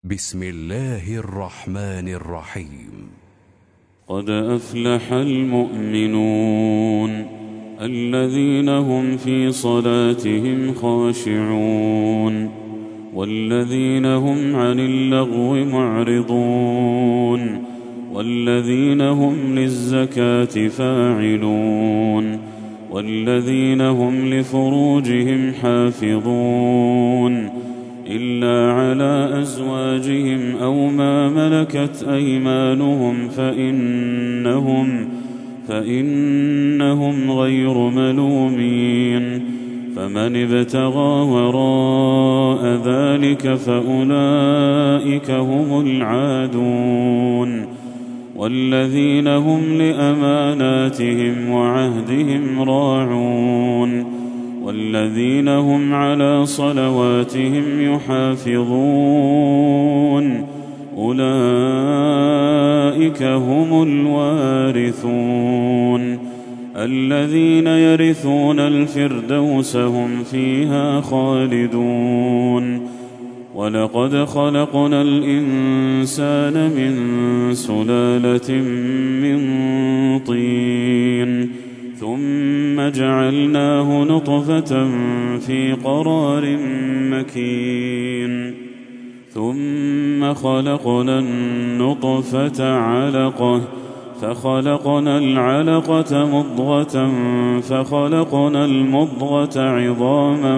بسم الله الرحمن الرحيم. قد أفلح المؤمنون الذين هم في صلاتهم خاشعون والذين هم عن اللغو معرضون والذين هم للزكاة فاعلون والذين هم لفروجهم حافظون إلا على أزواجهم أو ما ملكت أيمانهم فإنهم غير ملومين. فمن ابتغى وراء ذلك فأولئك هم العادون والذين هم لأماناتهم وعهدهم راعون والذين هم على صلواتهم يحافظون أولئك هم الوارثون الذين يرثون الفردوس هم فيها خالدون. ولقد خلقنا الإنسان من سلالة من طين ثم جعلناه نطفة في قرار مكين ثم خلقنا النطفة علقة فخلقنا العلقة مضغة فخلقنا المضغة عظاما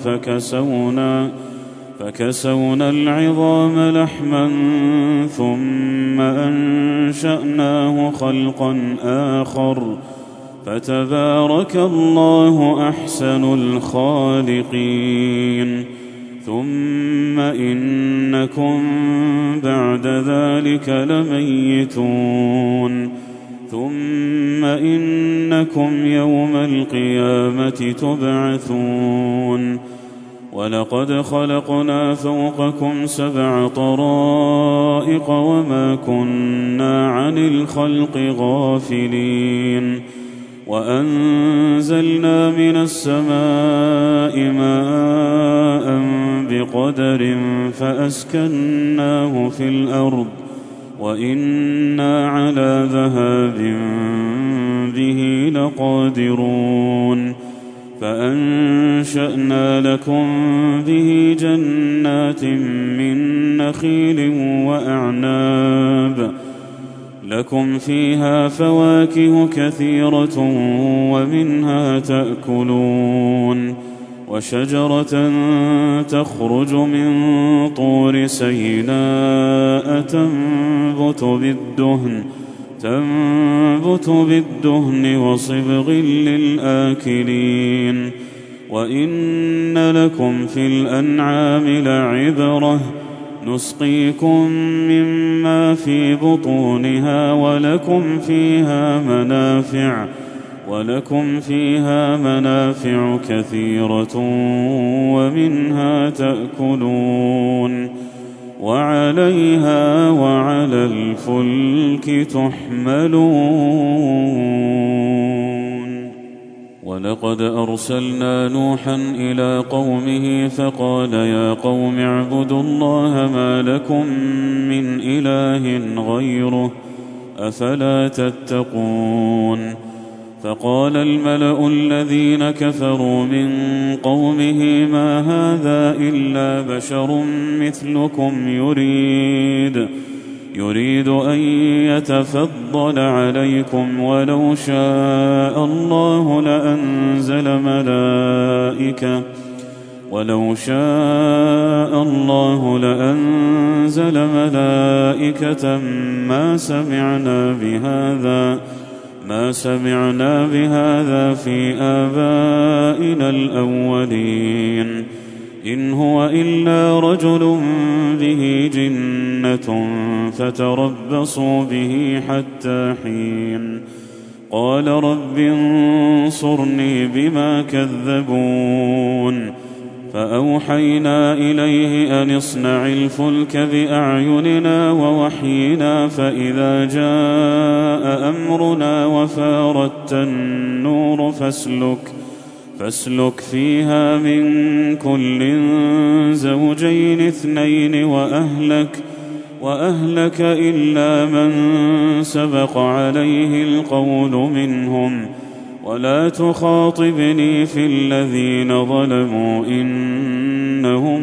فكسونا العظام لحما ثم أنشأناه خلقا آخر فتبارك الله أحسن الخالقين. ثم إنكم بعد ذلك لميتون ثم إنكم يوم القيامة تبعثون. ولقد خلقنا فوقكم 7 طرائق وما كنا عن الخلق غافلين وأنزلنا من السماء ماء بقدر فأسكناه في الأرض وإنا على ذهاب به لقادرون. فأنشأنا لكم به جنات من نخيل وأعناب لكم فيها فواكه كثيرة ومنها تأكلون وشجرة تخرج من طور سيناء تنبت بالدهن وصبغ للآكلين. وإن لكم في الأنعام لعبرة نسقيكم مما في بطونها ولكم فيها منافع كثيرة ومنها تأكلون وعليها وعلى الفلك تحملون. ولقد أرسلنا نوحا إلى قومه فقال يا قوم اعبدوا الله ما لكم من إله غيره أفلا تتقون. فقال الملأ الذين كفروا من قومه ما هذا إلا بشر مثلكم يريد أن يتفضل عليكم ولو شاء الله لأنزل ملائكة ما سمعنا بهذا في آبائنا الأولين إن هو إلا رجل به جنة فتربصوا به حتى حين. قال رب انصرني بما كذبون. فأوحينا إليه أن اصنع الفلك بأعيننا ووحينا فإذا جاء أمرنا وفاردت النور فاسلك فيها من كل زوجين اثنين وأهلك إلا من سبق عليه القول منهم، ولا تخاطبني في الذين ظلموا إنهم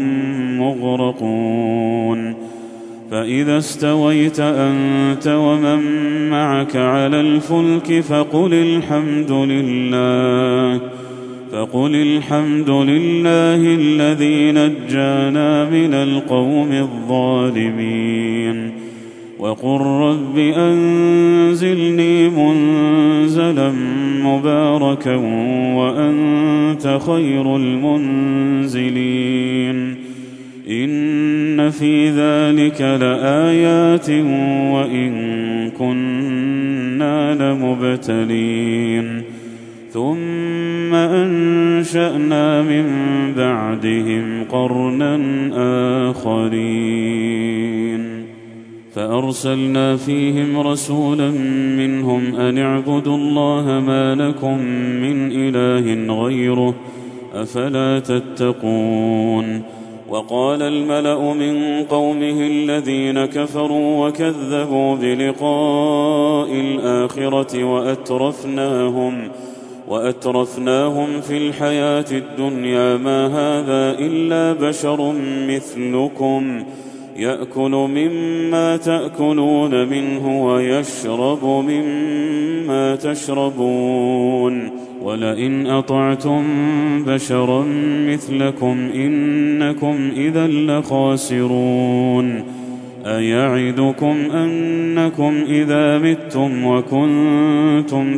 مغرقون. فإذا استويت أنت ومن معك على الفلك فقل الحمد لله الذي نجانا من القوم الظالمين، وقل رب أنزلني منزلا مباركا وأنت خير المنزلين. إن في ذلك لآيات وإن كنا لمبتلين. ثم أنشأنا من بعدهم قرنا آخرين فأرسلنا فيهم رسولا منهم أن اعبدوا الله ما لكم من إله غيره أفلا تتقون. وقال الملأ من قومه الذين كفروا وكذبوا بلقاء الآخرة وأترفناهم في الحياة الدنيا ما هذا إلا بشر مثلكم يأكل مما تأكلون منه ويشرب مما تشربون، ولئن أطعتم بشرا مثلكم إنكم إذا لخاسرون. أيعدكم أنكم إذا متم وكنتم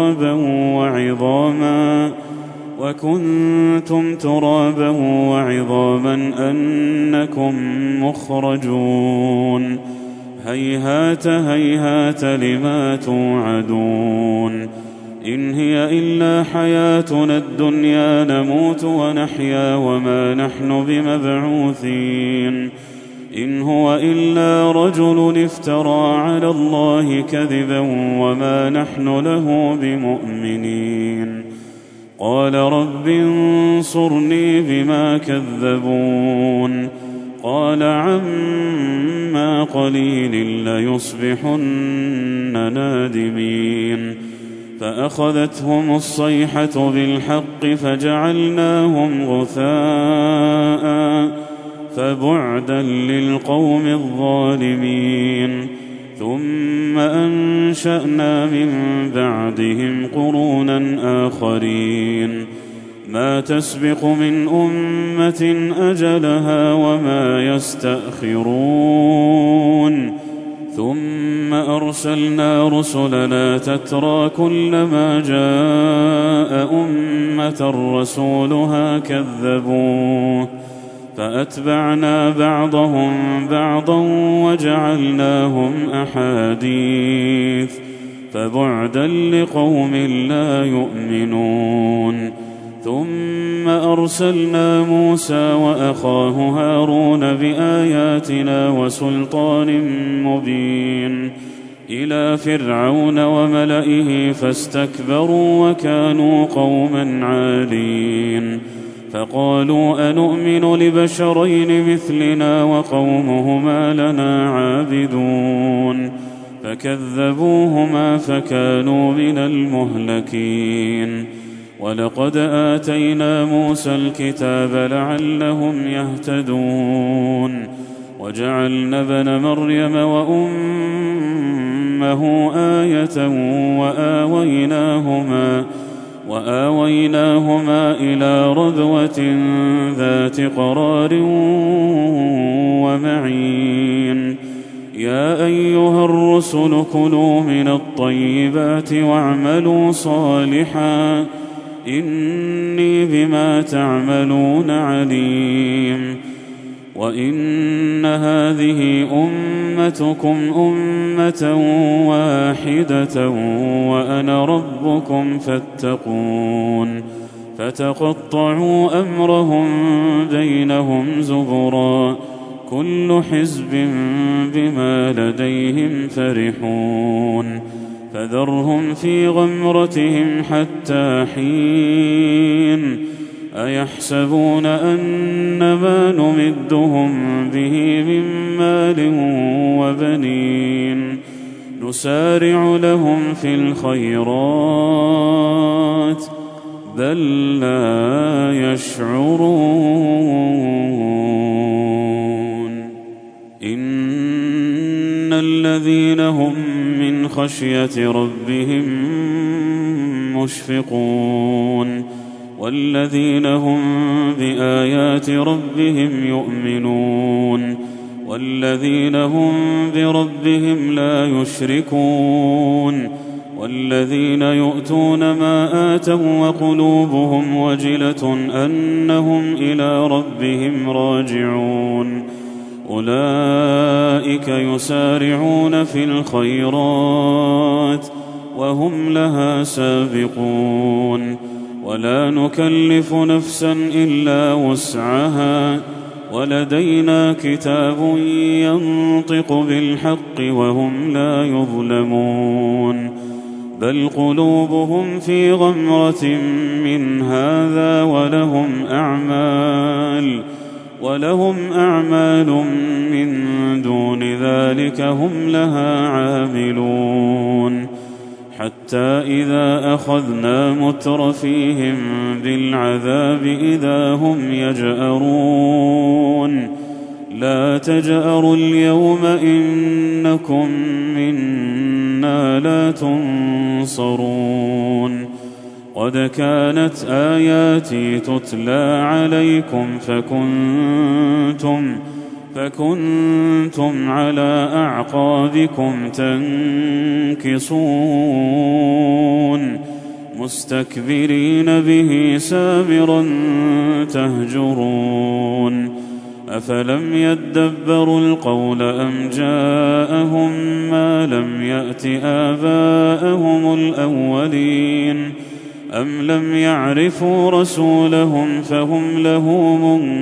ترابا وعظاما أنكم مخرجون. هيهات هيهات لما توعدون. إن هي إلا حياتنا الدنيا نموت ونحيا وما نحن بمبعوثين. إن هو إلا رجل افترى على الله كذبا وما نحن له بمؤمنين. قال رب انصرني بما كذبون. قال عما قليل ليصبحن نادمين. فأخذتهم الصيحة بالحق فجعلناهم غثاء فبعدا للقوم الظالمين. ثم أنشأنا من بعدهم قرونا آخرين ما تسبق من أمة أجلها وما يستأخرون. ثم أرسلنا رسلنا تترى كلما جاء أمة رسولها كذبوه فأتبعنا بعضهم بعضا وجعلناهم أحاديث فبعدا لقوم لا يؤمنون. ثم أرسلنا موسى وأخاه هارون بآياتنا وسلطان مبين إلى فرعون وملئه فاستكبروا وكانوا قوما عالين. فقالوا أنؤمن لبشرين مثلنا وقومهما لنا عابدون. فكذبوهما فكانوا من المهلكين. ولقد آتينا موسى الكتاب لعلهم يهتدون. وجعلنا ابن مريم وأمه آية وآويناهما إلى ربوة ذات قرار ومعين. يا أيها الرسل كلوا من الطيبات واعملوا صالحا إني بما تعملون عليم. وإن هذه أمتكم أمة واحدة وأنا ربكم فاتقون. فتقطعوا أمرهم بينهم زبرا كل حزب بما لديهم فرحون. فذرهم في غمرتهم حتى حين أيحسبون أن ما نمدهم به من مال وبنين نسارع لهم في الخيرات بل لا يشعرون إن الذين هم من خشية ربهم مشفقون والذين هم بآيات ربهم يؤمنون والذين هم بربهم لا يشركون والذين يؤتون ما آتوا وقلوبهم وجلة أنهم إلى ربهم راجعون أولئك يسارعون في الخيرات وهم لها سابقون ولا نكلف نفسا إلا وسعها ولدينا كتاب ينطق بالحق وهم لا يظلمون بل قلوبهم في غمرة من هذا ولهم أعمال من دون ذلك هم لها عاملون حتى إذا أخذنا مترفيهم بالعذاب إذا هم يجأرون لا تجأروا اليوم إنكم منا لا تنصرون قد كانت آياتي تتلى عليكم فكنتم على أعقابكم تنكصون مستكبرين به سامرا تهجرون أفلم يدبروا القول أم جاءهم ما لم يأت آباءهم الأولين أم لم يعرفوا رسولهم فهم له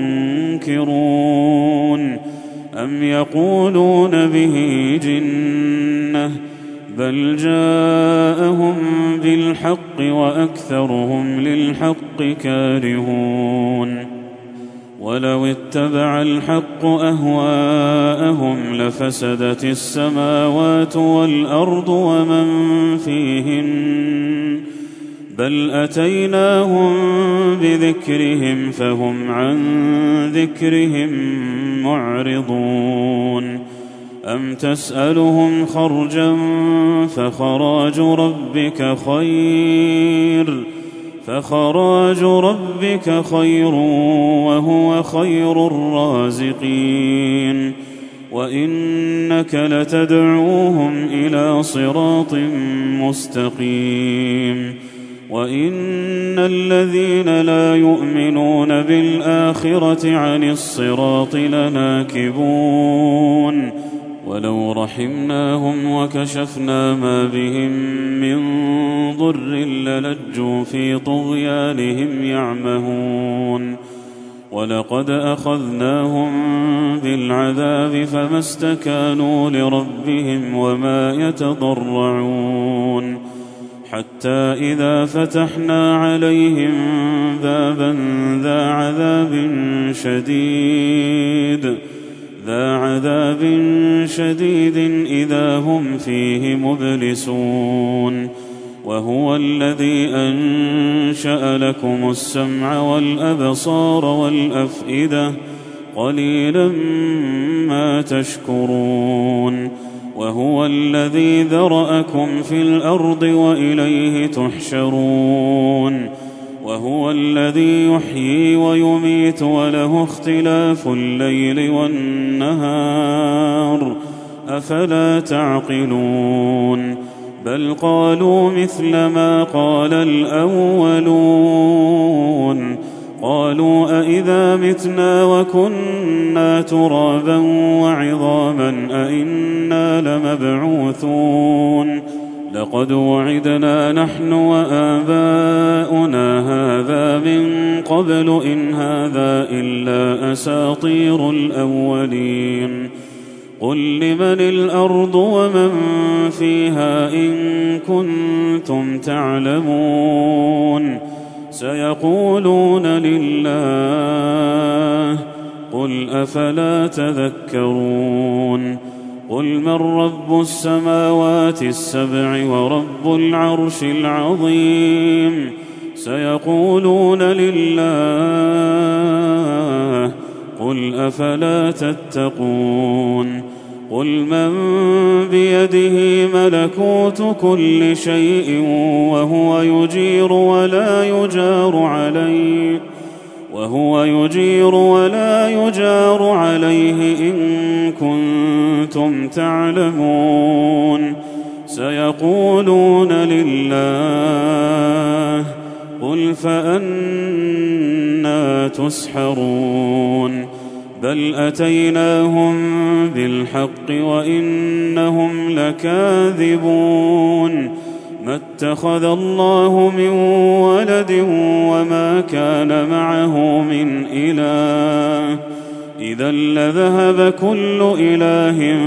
منكرون أم يقولون به جنة بل جاءهم بالحق وأكثرهم للحق كارهون ولو اتبع الحق أهواءهم لفسدت السماوات والأرض ومن فيهن بل أتيناهم بذكرهم فهم عن ذكرهم معرضون أم تسألهم خرجا فخراج ربك خير وهو خير الرازقين وإنك لتدعوهم إلى صراط مستقيم وإن الذين لا يؤمنون بالآخرة عن الصراط لناكبون ولو رحمناهم وكشفنا ما بهم من ضر للجوا في طغيانهم يعمهون ولقد أخذناهم بالعذاب فما استكانوا لربهم وما يتضرعون حتى إذا فتحنا عليهم بابا ذا عذاب شديد إذا هم فيه مبلسون وهو الذي أنشأ لكم السمع والأبصار والأفئدة قليلا ما تشكرون وهو الذي ذرأكم في الأرض وإليه تحشرون وهو الذي يحيي ويميت وله اختلاف الليل والنهار أفلا تعقلون بل قالوا مثل ما قال الأولون قالوا أئذا متنا وكنا ترابا وعظاما أئنا لمبعوثون لقد وعدنا نحن وآباؤنا هذا من قبل إن هذا إلا أساطير الأولين قل لمن الأرض ومن فيها إن كنتم تعلمون سيقولون لله قل أفلا تذكرون قل من رب السماوات السبع ورب العرش العظيم سيقولون لله قل أفلا تتقون قل من بيده ملكوت كل شيء وهو يجير ولا يجار عليه إن كنتم تعلمون سيقولون لله قل فأنى تسحرون بل أتيناهم بالحق وإنهم لكاذبون ما اتخذ الله من ولد وما كان معه من إله إذا لذهب كل إله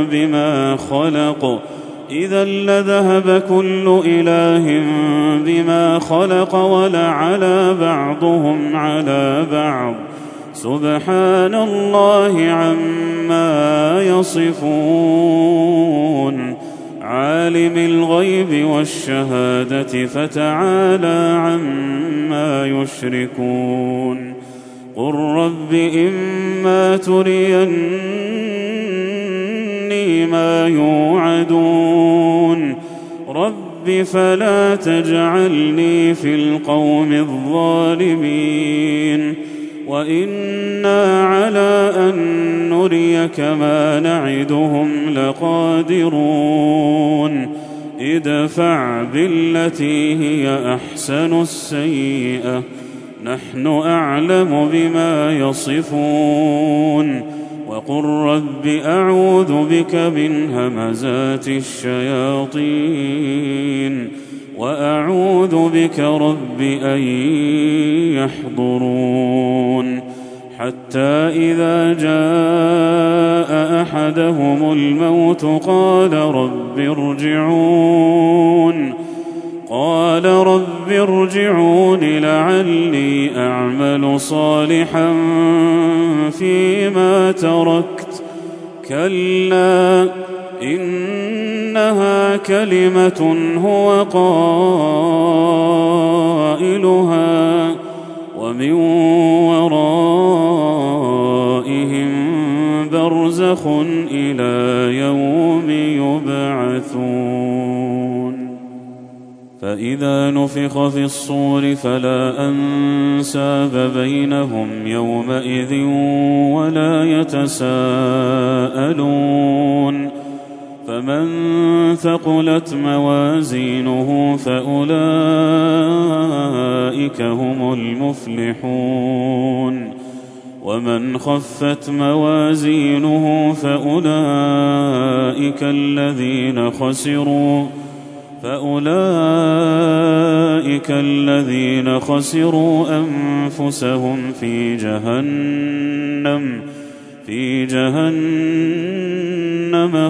بما خلق ولعلى بعضهم على بعض سبحان الله عما يصفون عالم الغيب والشهادة فتعالى عما يشركون قل رب إما تريني ما يوعدون رب فلا تجعلني في القوم الظالمين وإنا على أن نريك ما نعدهم لقادرون ادفع بالتي هي أحسن السيئة نحن أعلم بما يصفون وقل رب أعوذ بك من همزات الشياطين وأعوذ بك رب أن يحضرون حتى إذا جاء أحدهم الموت قال رب ارجعون لعلي أعمل صالحا فيما تركت كلا إنها كلمة هو قائلها ومن ورائهم برزخ إلى يوم يبعثون فإذا نفخ في الصور فلا أنساب بينهم يومئذ ولا يتساءلون فمن ثقلت موازينه فأولئك هم المفلحون ومن خفت موازينه فأولئك الذين خسروا أنفسهم في جهنم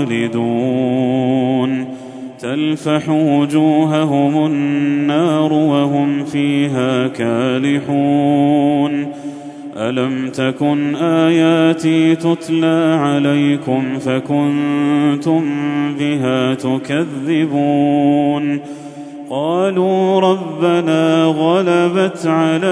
خالدون تلفح وجوههم النار وهم فيها كالحون ألم تكن آياتي تتلى عليكم فكنتم بها تكذبون قالوا ربنا غلبت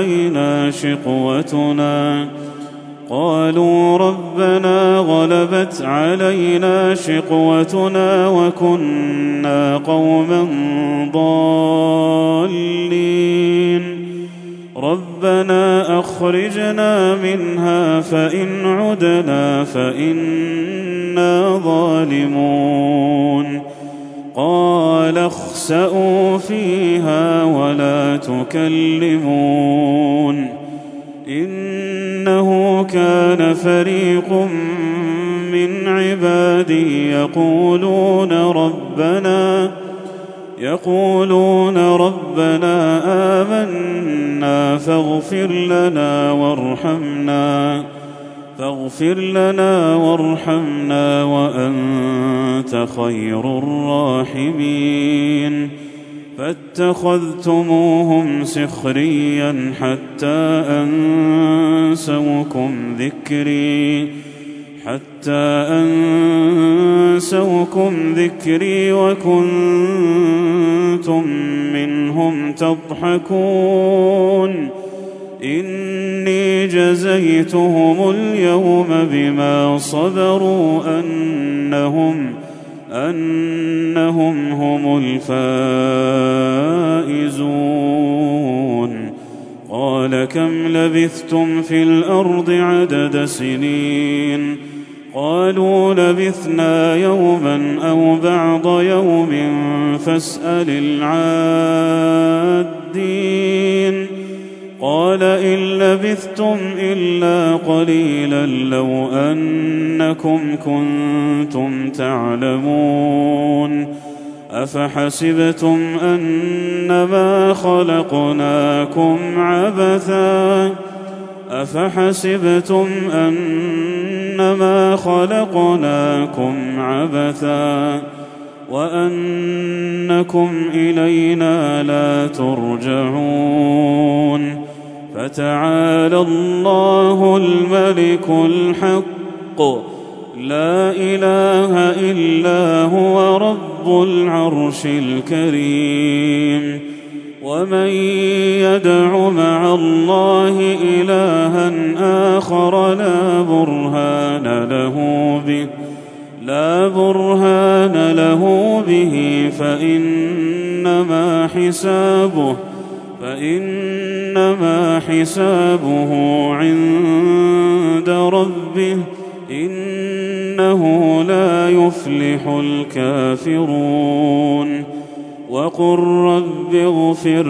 علينا شقوتنا وكنا قوما ضالين ربنا أخرجنا منها فإن عدنا فإنا ظالمون قال اخسئوا فيها ولا تكلمون إنه كان فريق من عبادي يقولون ربنا آمنا فاغفر لنا فاغفر لنا وارحمنا وأنت خير الراحمين. فاتخذتموهم سخريا حتى أنسوكم ذكري وكنتم منهم تضحكون. إني جزيتهم اليوم بما صبروا أنهم هم الفائزون. قال كم لبثتم في الأرض عدد سنين؟ قالوا لبثنا يوما أو بعض يوم فاسأل العادين. قال إن لبثتم إلا قليلا لو أنكم كنتم تعلمون. أفحسبتم أنما خلقناكم عبثا وأنكم إلينا لا ترجعون. فتعالى الله الملك الحق لا إله إلا هو رب العرش الكريم. ومن يدع مع الله إلها آخر لا برهان له به فإنما حسابه عند ربه إنه لا يفلح الكافرون. وقل رب اغفر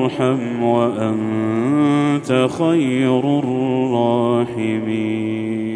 وارحم وأنت خير الراحمين.